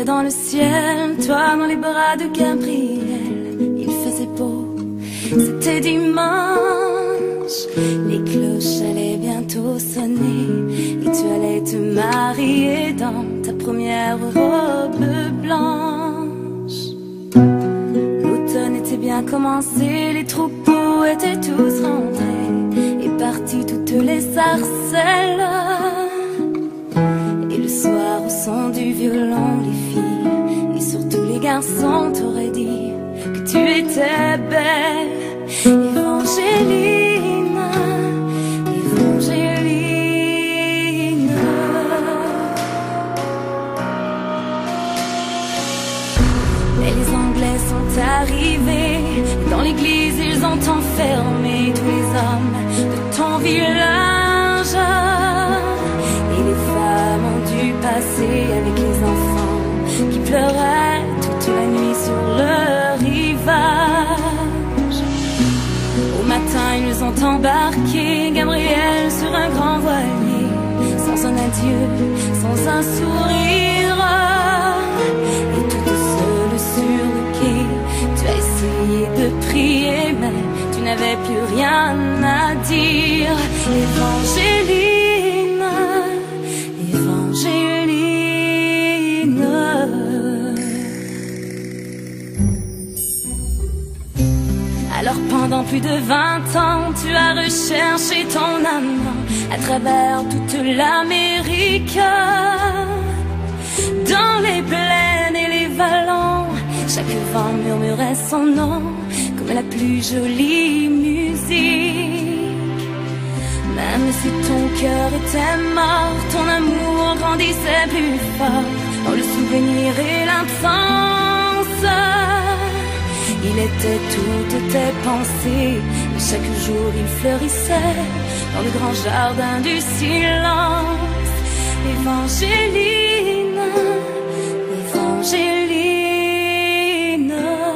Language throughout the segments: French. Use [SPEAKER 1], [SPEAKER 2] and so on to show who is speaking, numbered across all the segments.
[SPEAKER 1] J'étais dans le ciel, toi dans les bras de Gabriel. Il faisait beau, c'était dimanche. Les cloches allaient bientôt sonner et tu allais te marier dans ta première robe blanche. L'automne était bien commencé, les troupeaux étaient tous rentrés et partis toutes les sarcelles. Et le soir au son du violon, les filles et surtout les garçons t'auraient dit que tu étais belle. Évangéline, Évangéline. Et les Anglais sont arrivés, dans l'église ils ont enfermé tous les hommes de ton village. Et les femmes ont dû passer avec les enfants qui pleuraient toute la nuit sur le rivage. Au matin ils ont embarqué Gabriel sur un grand voilier, sans un adieu, sans un sourire. Et toute seule sur le quai, tu as essayé de prier, mais tu n'avais plus rien à dire. Évangéline, Évangéline. Alors pendant plus de 20 ans, tu as recherché ton amant à travers toute l'Amérique. Dans les plaines et les vallons, chaque vent murmurait son nom comme la plus jolie musique. Même si ton cœur était mort, ton amour grandissait plus fort dans le souvenir et l'intense. Il était toutes tes pensées, et chaque jour il fleurissait dans le grand jardin du silence. Évangéline, Évangéline.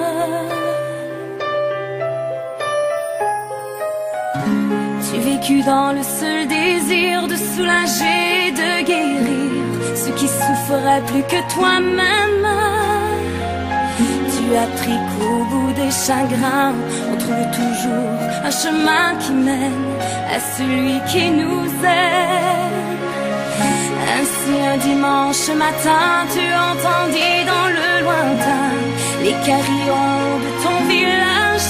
[SPEAKER 1] Tu vécus dans le seul désir de soulager, de guérir ceux qui souffraient plus que toi-même. Tu as appris qu'au bout des chagrins, on trouve toujours un chemin qui mène à celui qui nous aime. Ainsi un dimanche matin, tu entendis dans le lointain les carillons de ton village.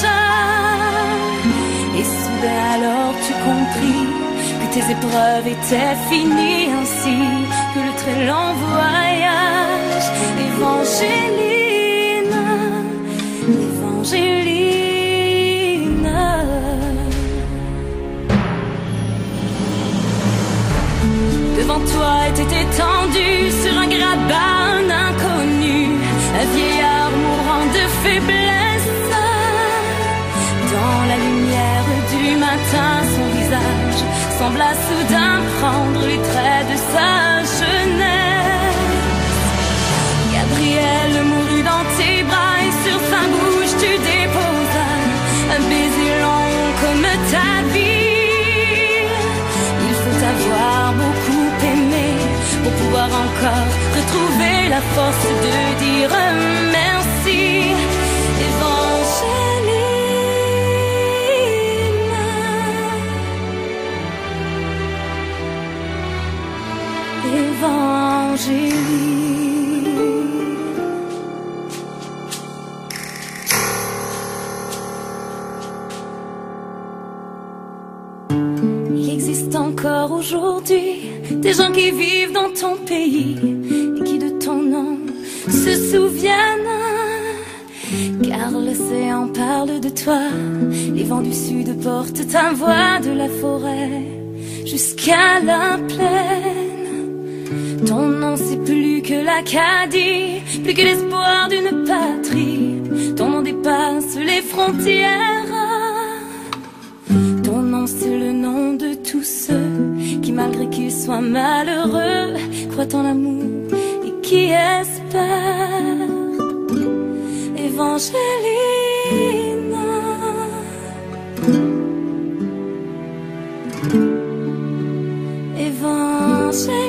[SPEAKER 1] Et soudain alors tu compris que tes épreuves étaient finies, ainsi que le très long voyage. Évangéline, Évangéline. Devant toi était étendu sur un grabat un inconnu, un vieillard mourant de faiblesse. Dans la lumière du matin, son visage sembla soudain prendre les traits de sa jeunesse. Gabriel mourut dans tes bras et sur sa bouche tu déposas un baiser long comme ta vie. Il faut avoir beaucoup aimé pour pouvoir encore retrouver la force de dire merci. Évangéline. Il existe encore aujourd'hui des gens qui vivent dans ton pays et qui de ton nom se souviennent. Car l'océan parle de toi, les vents du sud portent ta voix de la forêt jusqu'à la plaine. Ton nom c'est plus que l'Acadie, plus que l'espoir d'une patrie. Ton nom dépasse les frontières. Ton nom c'est le nom de tous ceux qui malgré qu'ils soient malheureux croient en l'amour et qui espèrent. Évangéline, Évangéline.